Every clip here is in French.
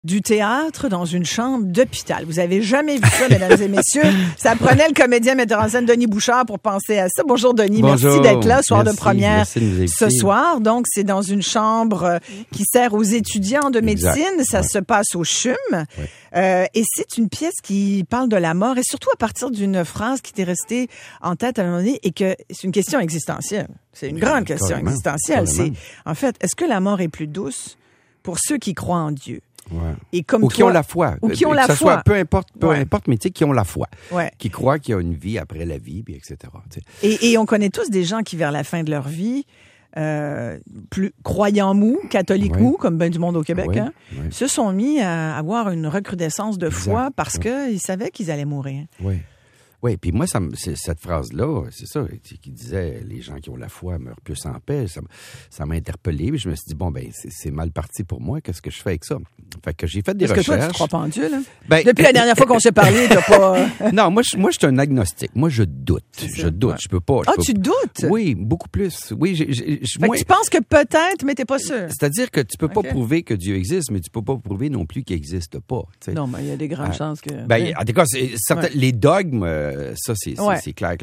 Du théâtre dans une chambre d'hôpital. Vous avez jamais vu ça, mesdames et messieurs. Ça prenait le comédien metteur en scène Denis Bouchard pour penser à ça. Bonjour Denis, Bonjour. Merci d'être là, soir de première de ce soir. Donc, c'est dans une chambre qui sert aux étudiants de médecine. Exact. Ça se passe au CHUM. Et c'est une pièce qui parle de la mort et surtout à partir d'une phrase qui t'est restée en tête à un moment donné et que c'est une question existentielle. C'est une grande question existentielle. C'est, en fait, est-ce que la mort est plus douce pour ceux qui croient en Dieu? Ouais. Et comme ou qui ont la foi. Ou qui ont la foi. Soit, peu importe, mais tu sais, qui ont la foi. Ouais. Qui croient qu'il y a une vie après la vie, puis etc. Et on connaît tous des gens qui, vers la fin de leur vie, plus croyants mous, catholiques mous, comme ben du monde au Québec, se sont mis à avoir une recrudescence de foi parce qu'ils savaient qu'ils allaient mourir. Oui. Oui, puis moi, cette phrase-là, c'est ça, qui disait « les gens qui ont la foi meurent plus en paix », ça m'a interpellé, puis je me suis dit, bon, ben c'est mal parti pour moi, qu'est-ce que je fais avec ça? Fait que j'ai fait des recherches. Est-ce que toi, tu crois pas en Dieu, là? Ben, depuis la dernière fois qu'on s'est parlé, t'as pas... Non, moi, je suis un agnostique. Moi, je doute. Je doute. Ouais. Je peux pas. Tu doutes? Oui, beaucoup plus. Oui, moi, tu penses que peut-être, mais t'es pas sûr. C'est-à-dire que tu peux pas prouver que Dieu existe, mais tu peux pas prouver non plus qu'il existe pas. T'sais. Non, mais il y a des grandes chances que... Ben, en tout cas, les dogmes, ça, c'est clair.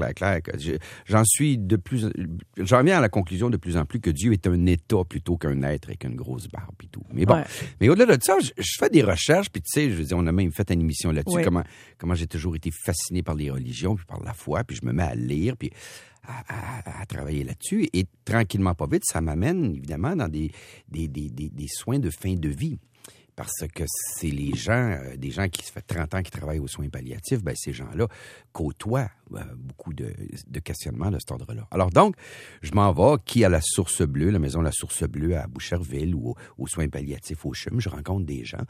J'en viens à la conclusion de plus en plus que Dieu est un état plutôt qu'un être avec une grosse barbe et tout. Mais bon, mais au-delà de ça, je fais des recherches, puis tu sais, je veux dire, on a même fait une émission là-dessus, comment j'ai toujours été fasciné par les religions, puis par la foi, puis je me mets à lire, puis à travailler là-dessus. Et tranquillement, pas vite, ça m'amène évidemment dans des soins de fin de vie. Parce que c'est des gens qui se fait 30 ans qui travaillent aux soins palliatifs, ben ces gens-là côtoient beaucoup de questionnements de cet ordre-là. Alors donc, je m'en vais, à la Source Bleue, la maison de la Source Bleue à Boucherville ou aux soins palliatifs au CHUM, je rencontre des gens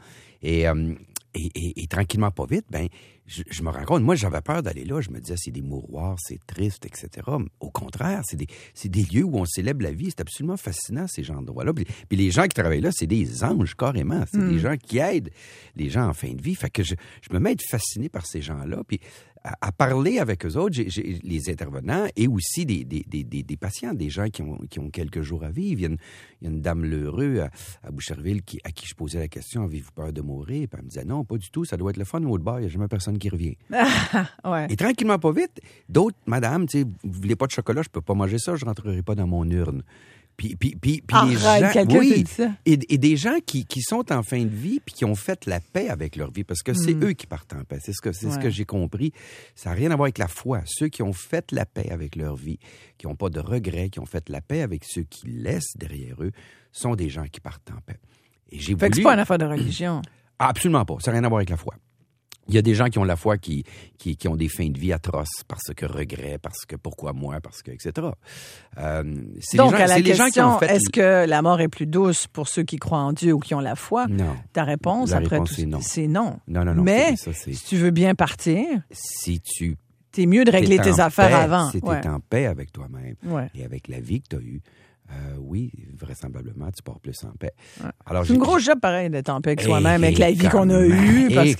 et tranquillement, pas vite, ben je me rends compte, moi j'avais peur d'aller là, je me disais c'est des mouroirs, c'est triste, etc. Au contraire, c'est des lieux où on célèbre la vie, c'est absolument fascinant ces gens d'endroits-là. Puis les gens qui travaillent là, c'est des anges carrément, c'est des gens qui aident les gens en fin de vie. Fait que je me mets à être fasciné par ces gens-là, puis à parler avec eux autres, j'ai les intervenants et aussi des patients, des gens qui ont quelques jours à vivre. Il y a une dame Lheureux à Boucherville à qui je posais la question, avez-vous peur de mourir? Puis elle me disait non, pas du tout, ça doit être le fun au bar, il n'y a jamais personne qui revient. Et tranquillement, pas vite, d'autres, madame, tu sais, vous voulez pas de chocolat, je peux pas manger ça, je rentrerai pas dans mon urne. Puis les gens, et des gens qui sont en fin de vie puis qui ont fait la paix avec leur vie parce que c'est eux qui partent en paix. C'est ce que j'ai compris. Ça n'a rien à voir avec la foi. Ceux qui ont fait la paix avec leur vie, qui n'ont pas de regrets, qui ont fait la paix avec ceux qui laissent derrière eux, sont des gens qui partent en paix. Et fait que c'est pas une affaire de religion. Absolument pas. Ça n'a rien à voir avec la foi. Il y a des gens qui ont la foi qui ont des fins de vie atroces parce que regret, parce que pourquoi moi, parce que, etc. Donc, à la question, est-ce que la mort est plus douce pour ceux qui croient en Dieu ou qui ont la foi? Non. Ta réponse, c'est non. Non. Mais si tu veux bien partir, t'es mieux de régler tes affaires avant. Si t'es en paix avec toi-même et avec la vie que t'as eue, oui, vraisemblablement, tu pars plus en paix. Ouais. Alors, c'est une grosse job, pareil, d'être en paix avec soi-même, avec la vie qu'on a eue, parce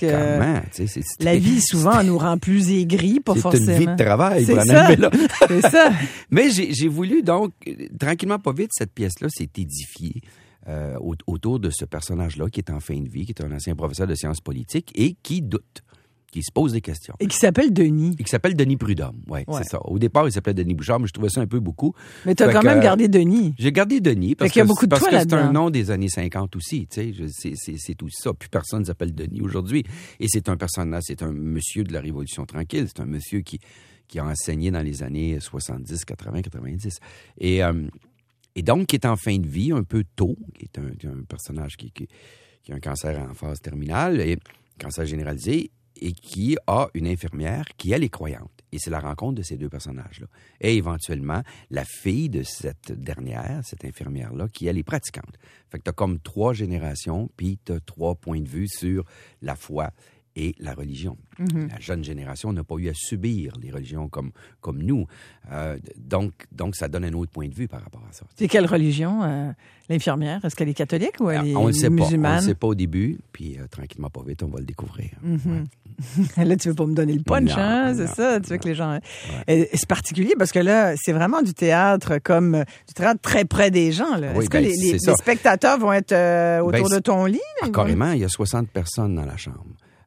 que la vie, souvent, nous rend plus aigris, pas forcément. C'est une vie de travail. C'est ça, c'est ça. Mais j'ai voulu, donc, tranquillement, pas vite, cette pièce-là s'est édifiée autour de ce personnage-là qui est en fin de vie, qui est un ancien professeur de sciences politiques et qui doute, qui se pose des questions. Et qui s'appelle Denis. Et qui s'appelle Denis Prudhomme, oui, c'est ça. Au départ, il s'appelait Denis Bouchard, mais je trouvais ça un peu beaucoup. Mais tu as quand même gardé Denis. J'ai gardé Denis parce que c'est un nom des années 50 aussi, tu sais, c'est tout ça. Plus personne ne s'appelle Denis aujourd'hui. Et c'est un personnage, c'est un monsieur de la Révolution tranquille, c'est un monsieur qui a enseigné dans les années 70, 80, 90. Et donc, qui est en fin de vie un peu tôt, qui est un personnage qui a un cancer en phase terminale, et cancer généralisé, et qui a une infirmière qui, elle, est croyante. Et c'est la rencontre de ces deux personnages-là. Et éventuellement, la fille de cette dernière, cette infirmière-là, qui, elle, est pratiquante. Fait que t'as comme 3 générations, puis t'as 3 points de vue sur la foi et la religion. Mm-hmm. La jeune génération n'a pas eu à subir les religions comme nous. Donc, ça donne un autre point de vue par rapport à ça. C'est quelle religion, l'infirmière? Est-ce qu'elle est catholique ou elle est musulmane? On ne le sait pas au début, puis tranquillement, pas vite, on va le découvrir. Mm-hmm. Ouais. Là, tu veux pas me donner le punch, c'est ça? Tu veux que les gens... C'est particulier parce que là, c'est vraiment du théâtre comme du théâtre très près des gens. Là. Oui, est-ce que les spectateurs vont être autour de ton lit? Carrément, il y a 60 personnes dans la chambre.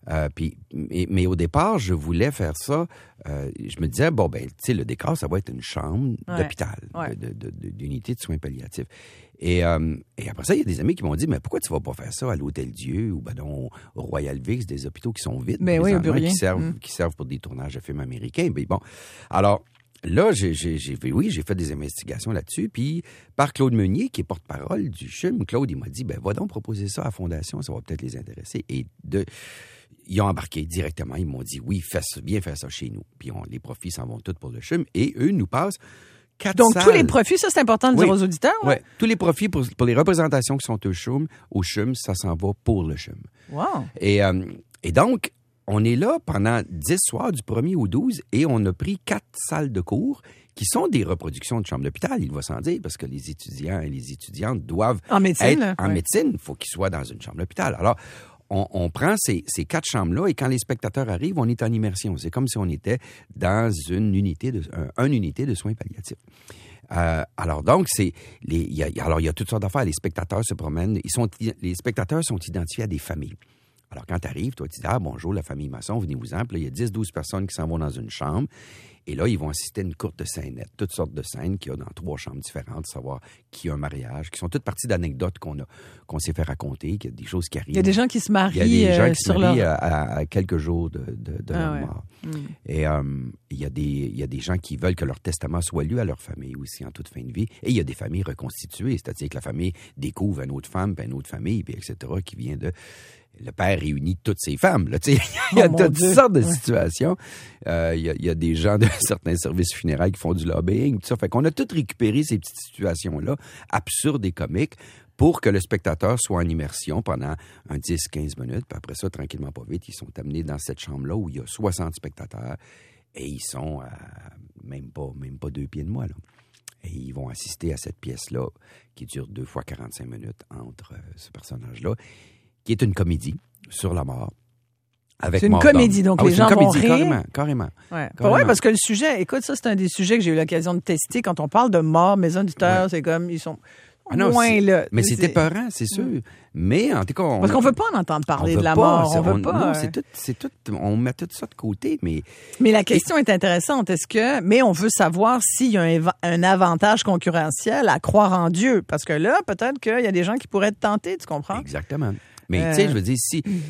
Mais au départ, je voulais faire ça. Je me disais, tu sais, le décor, ça va être une chambre d'hôpital, d'unité de soins palliatifs. Et après ça, il y a des amis qui m'ont dit, mais pourquoi tu vas pas faire ça à l'Hôtel-Dieu ou au Royal Vic, des hôpitaux qui sont vides, qui servent pour des tournages de films américains. Mais bon, alors là, j'ai fait des investigations là-dessus. Puis par Claude Meunier, qui est porte-parole du CHUM, Claude, il m'a dit, va donc proposer ça à la Fondation, ça va peut-être les intéresser. Et ils ont embarqué directement. Ils m'ont dit, oui, viens faire ça chez nous. Puis les profits s'en vont tous pour le CHUM. Et eux nous passent 4 Donc, salles. Tous les profits, ça, c'est important de dire aux auditeurs. Oui, tous les profits pour les représentations qui sont au CHUM, ça s'en va pour le CHUM. Wow. Et donc, on est là pendant 10 soirs, du 1er au 12, et on a pris 4 salles de cours qui sont des reproductions de chambre d'hôpital, il va sans dire, parce que les étudiants et les étudiantes doivent être en médecine. Il faut qu'ils soient dans une chambre d'hôpital. Alors, on prend ces 4 chambres-là et quand les spectateurs arrivent, on est en immersion. C'est comme si on était dans une unité de soins palliatifs. Alors donc, il y a toutes sortes d'affaires. Les spectateurs se promènent. Les spectateurs sont identifiés à des familles. Alors quand tu arrives, toi, tu dis « Ah, bonjour, la famille Masson, venez-vous-en. » Puis là, il y a 10-12 personnes qui s'en vont dans une chambre. Et là, ils vont assister à une courte scénette, toutes sortes de scènes qu'il y a dans 3 chambres différentes, savoir qui a un mariage, qui sont toutes parties d'anecdotes qu'on s'est fait raconter, qu'il y a des choses qui arrivent. Il y a des gens qui se marient Il y a des gens qui se marient à quelques jours de leur mort. Et il y a des gens qui veulent que leur testament soit lu à leur famille aussi en toute fin de vie. Et il y a des familles reconstituées, c'est-à-dire que la famille découvre une autre femme, puis une autre famille, puis etc., qui vient de... Le père réunit toutes ses femmes. Là, il y a toutes sortes de situations. Il y a des gens de certains services funéraires qui font du lobbying, tout ça. Fait qu'on a tout récupéré ces petites situations-là, absurdes et comiques, pour que le spectateur soit en immersion pendant 10-15 minutes. Puis après ça, tranquillement, pas vite, ils sont amenés dans cette chambre-là où il y a 60 spectateurs et ils sont à même pas 2 pieds de moi, là. Et ils vont assister à cette pièce-là qui dure 2 fois 45 minutes entre ce personnage-là, qui est une comédie sur la mort. C'est une comédie, donc les gens vont rire. Carrément. Ouais, parce que le sujet, écoute, ça, c'est un des sujets que j'ai eu l'occasion de tester. Quand on parle de mort, mes auditeurs, c'est comme, ils sont moins là. Mais c'est épeurant, c'est sûr. Mais en tout cas... Parce qu'on veut pas en entendre parler de la mort. On veut pas. Non, c'est tout, on met tout ça de côté, mais... Mais la question est intéressante. Mais on veut savoir s'il y a un avantage concurrentiel à croire en Dieu. Parce que là, peut-être qu'il y a des gens qui pourraient être tentés, tu comprends? Exactement. Mais tu sais, je veux dire,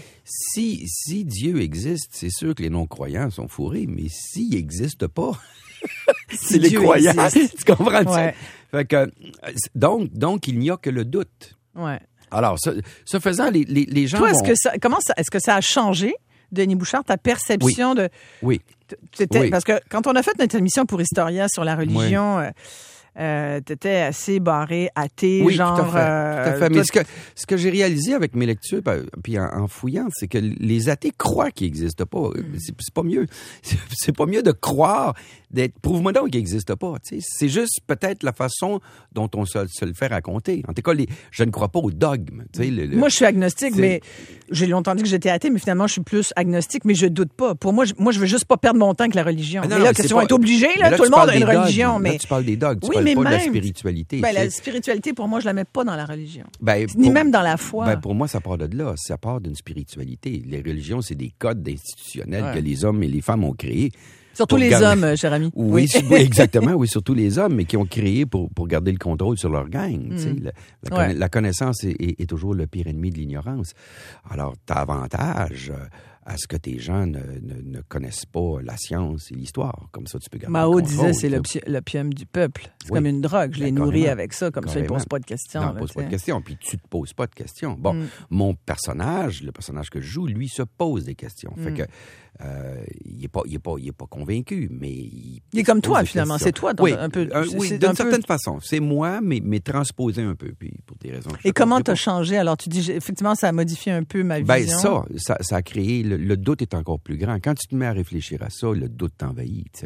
si Dieu existe, c'est sûr que les non-croyants sont fourrés, mais s'il n'existe pas, c'est les croyants. Tu comprends? Ouais. Fait que, donc, il n'y a que le doute. Ouais. Alors, ce faisant, les gens Toi, est-ce que ça a changé, Denis Bouchard, ta perception de... Oui. Parce que quand on a fait notre émission pour Historia sur la religion... t'étais assez barré, athée, genre... Tout à fait. Mais ce que j'ai réalisé avec mes lectures, puis en fouillant, c'est que les athées croient qu'il n'existe pas. C'est pas mieux. C'est pas mieux de croire, prouve-moi donc qu'il n'existe pas. T'sais. C'est juste peut-être la façon dont on se le fait raconter. En tout cas, je ne crois pas au dogme. Moi, je suis agnostique, mais j'ai longtemps dit que j'étais athée, mais finalement, je suis plus agnostique, mais je doute pas. Pour moi, je veux juste pas perdre mon temps avec la religion. Non, mais là, question est obligée, là, tout le monde a une religion. Là, tu parles des dogmes. Pas de la spiritualité. La spiritualité, pour moi, je la mets pas dans la religion. Même dans la foi. Pour moi, ça part de là. Ça part d'une spiritualité. Les religions, c'est des codes institutionnels que les hommes et les femmes ont créés. Surtout les hommes, cher ami. Oui, exactement. Oui, surtout les hommes, mais qui ont créé pour garder le contrôle sur leur gang. La connaissance est toujours le pire ennemi de l'ignorance. Alors, t'as avantage à ce que tes gens ne connaissent pas la science et l'histoire. Comme ça, tu peux garder Mao le contrôle. disait, c'est l'opium du peuple. C'est comme une drogue. Je les nourris avec ça, comme ça, ils ne posent pas de questions. Non, ils ne posent pas de questions, puis tu ne te poses pas de questions. Bon, mon personnage, le personnage que je joue, lui, se pose des questions. Fait que il est pas convaincu, mais il est comme toi, finalement. C'est toi, un peu. Oui, d'une certaine façon. C'est moi, mais transposé un peu, puis pour des raisons. Et comment t'as changé? Alors, tu dis, effectivement, ça a modifié un peu ma vision. Ça a créé... Le doute est encore plus grand. Quand tu te mets à réfléchir à ça, le doute t'envahit, tu sais.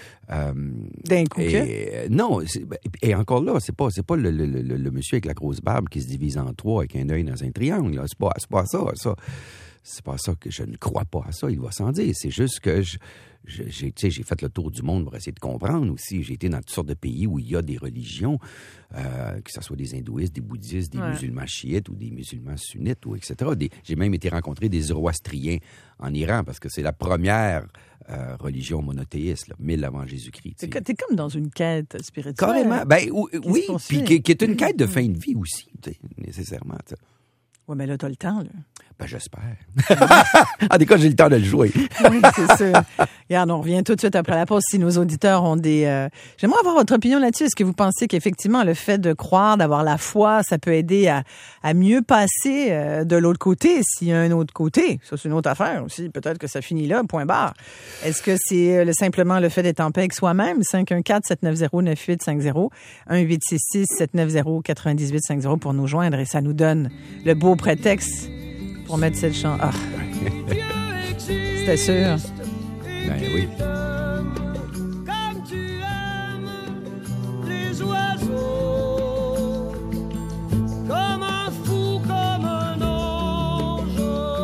D'un coup non, et encore là, c'est pas le monsieur avec la grosse barbe qui se divise en 3 avec un œil dans un triangle. Là. C'est pas ça. c'est pas ça que je ne crois pas à ça, il va sans dire. C'est juste que j'ai fait le tour du monde pour essayer de comprendre aussi. J'ai été dans toutes sortes de pays où il y a des religions, que ce soit des hindouistes, des bouddhistes, des musulmans chiites ou des musulmans sunnites, ou etc. J'ai même été rencontrer des zoroastriens en Iran, parce que c'est la première religion monothéiste, là, 1000 avant Jésus-Christ. T'es comme dans une quête spirituelle. Carrément. Ben, oui, puis qui est une quête de fin de vie aussi, nécessairement. T'sais. Oui, mais là, t'as le temps, là. Ben, j'espère. En tout cas, j'ai le temps de le jouer. Oui, c'est sûr. Regarde, on revient tout de suite après la pause. Si nos auditeurs ont des... J'aimerais avoir votre opinion là-dessus. Est-ce que vous pensez qu'effectivement, le fait de croire, d'avoir la foi, ça peut aider à mieux passer de l'autre côté, s'il y a un autre côté? Ça, c'est une autre affaire aussi. Peut-être que ça finit là, point barre. Est-ce que c'est simplement le fait d'être en paix avec soi-même? 514-790-9850. 1-866-790-9850 pour nous joindre. Et ça nous donne le beau prétexte pour mettre cette chanson. Ah. C'était sûr. Ben oui. Comme tu aimes les oiseaux, comme un fou, comme un ange.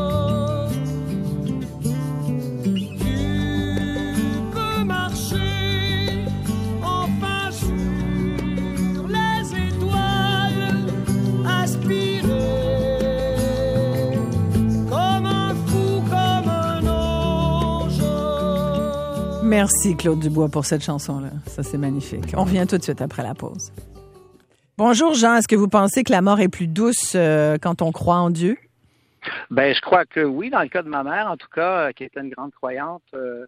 Tu peux marcher enfin sur les étoiles, aspirer. Merci Claude Dubois pour cette chanson-là. Ça, c'est magnifique. On revient tout de suite après la pause. Bonjour Jean, est-ce que vous pensez que la mort est plus douce quand on croit en Dieu? Ben, je crois que oui, dans le cas de ma mère, en tout cas, qui était une grande croyante,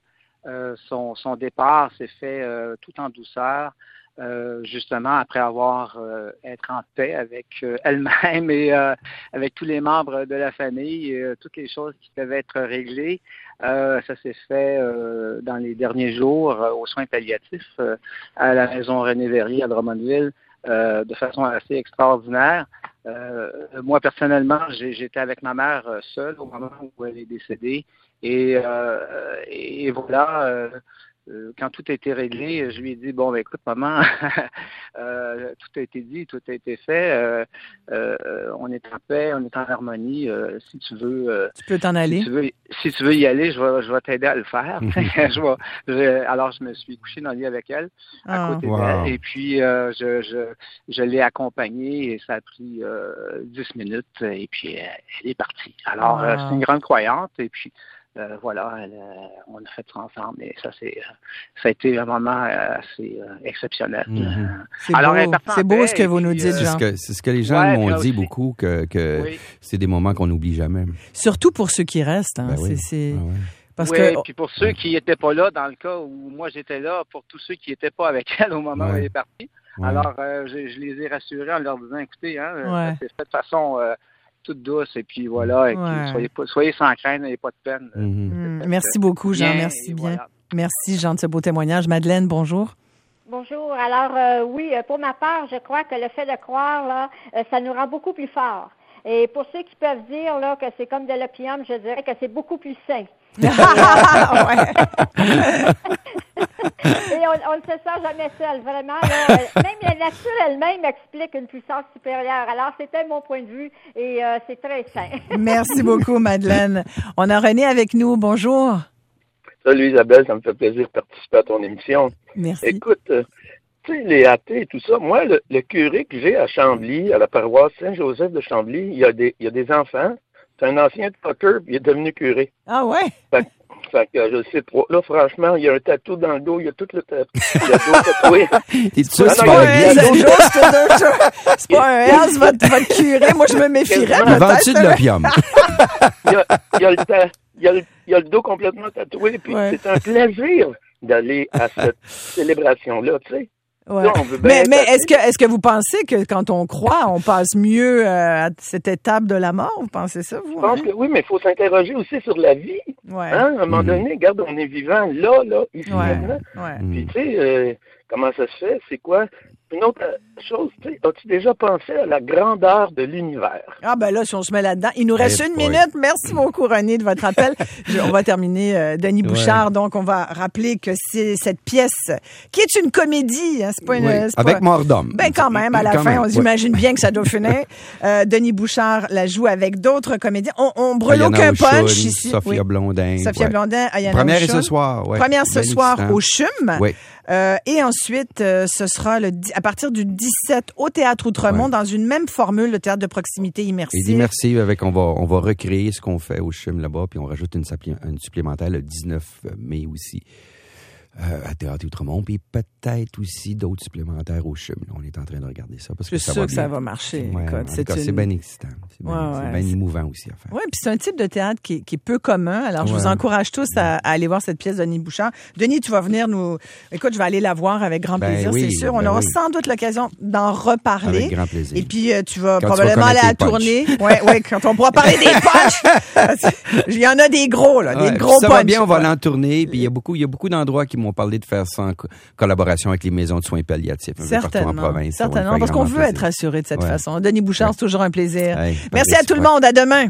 son départ s'est fait tout en douceur, justement après avoir être en paix avec elle-même et avec tous les membres de la famille, toutes les choses qui devaient être réglées. Ça s'est fait dans les derniers jours aux soins palliatifs à la maison René Verrier à Drummondville de façon assez extraordinaire. Moi, personnellement, j'étais avec ma mère seule au moment où elle est décédée et voilà... quand tout a été réglé, je lui ai dit, bon, ben, écoute, maman, tout a été dit, tout a été fait, on est en paix, on est en harmonie, si tu veux... tu peux t'en aller? Si tu veux y aller, je vais t'aider à le faire. Alors, je me suis couché dans le lit avec elle, à côté d'elle, et puis je l'ai accompagnée, et ça a pris 10 minutes, et puis elle est partie. Alors, c'est une grande croyante, et puis... voilà, on a fait ça ensemble et ça a été un moment assez exceptionnel. C'est beau ce que vous nous dites, Jean. C'est ce que les gens m'ont dit beaucoup, que c'est des moments qu'on n'oublie jamais. Surtout pour ceux qui restent. Hein. Parce que... puis pour ceux qui n'étaient pas là, dans le cas où moi j'étais là, pour tous ceux qui n'étaient pas avec elle au moment où elle est partie. Alors, je les ai rassurés en leur disant, écoutez, c'est fait de façon... toute douce, et puis voilà, et soyez sans crainte, n'ayez pas de peine. Merci beaucoup, Jean, merci bien. Voilà. Merci, Jean, de ce beau témoignage. Madeleine, bonjour. Bonjour. Alors, oui, pour ma part, je crois que le fait de croire, là, ça nous rend beaucoup plus forts. Et pour ceux qui peuvent dire là que c'est comme de l'opium, je dirais que c'est beaucoup plus sain. Et on ne se sent jamais seul, vraiment. Là, même la nature elle-même explique une puissance supérieure. Alors, c'était mon point de vue et c'est très sain. Merci beaucoup, Madeleine. On a René avec nous. Bonjour. Salut Isabelle, ça me fait plaisir de participer à ton émission. Merci. Écoute, tu sais, les athées et tout ça, moi, le curé que j'ai à Chambly, à la paroisse Saint-Joseph de Chambly, il y a des enfants. C'est un ancien de poker, puis il est devenu curé. Ah ouais? Fait que je sais pas. Là, franchement, il y a un tatou dans le dos, il y a tout le dos tatoué. C'est pas un S, votre curé. Moi, je me méfierais. Vends-tu de l'opium? Il y a le dos complètement tatoué, puis c'est un plaisir d'aller à cette célébration-là, tu sais. Ouais. Là, mais est-ce que vous pensez que quand on croit, on passe mieux à cette étape de la mort? Vous pensez ça, vous? Je pense que oui, mais il faut s'interroger aussi sur la vie. Ouais. Hein? À un moment donné, regarde, on est vivant là, ici, maintenant. Ouais. Puis tu sais, comment ça se fait? C'est quoi? Une autre chose, as-tu déjà pensé à la grandeur de l'univers? Ah ben là, si on se met là-dedans, il nous reste une minute. Merci beaucoup, René, de votre appel. On va terminer, Denis Bouchard. Donc, on va rappeler que c'est cette pièce qui est une comédie. Hein, c'est pas une, c'est avec pas... mort d'homme. Ben quand même, à la fin, on imagine bien que ça doit finir. Denis Bouchard la joue avec d'autres comédiens. On brûle aucun punch ici. Sophia Blondin. Sophia Blondin, Ayana Première Ouchoun. ce soir. Ouais. Première ce soir au CHUM. Oui. Et ensuite, ce sera à partir du 17 au Théâtre Outremont, dans une même formule, le théâtre de proximité immersif. Et immersif, on va recréer ce qu'on fait au CHUM là-bas, puis on rajoute une supplémentaire le 19 mai aussi. À Théâtre Outremont, puis peut-être aussi d'autres supplémentaires au CHUM. On est en train de regarder ça. Parce que je suis sûr que ça va marcher. Ouais, c'est bien excitant. C'est bien émouvant aussi à faire. Oui, puis c'est un type de théâtre qui est peu commun. Alors, je vous encourage tous à aller voir cette pièce de Denis Bouchard. Denis, tu vas venir nous... Écoute, je vais aller la voir avec grand plaisir, c'est sûr. On aura sans doute l'occasion d'en reparler. Avec grand plaisir. Et puis, tu vas probablement aller à la tournée. Oui, quand on pourra parler des punchs. Il y en a des gros, là, des gros punchs. Ça va bien, on va aller en tournée. Puis il y a beaucoup d'endroits qui m'ont parlé de faire ça en collaboration avec les maisons de soins palliatifs. Certainement. En province, certainement, parce qu'on veut être assuré de cette façon. Denis Bouchard, c'est toujours un plaisir. Hey, merci à tout le monde. À demain.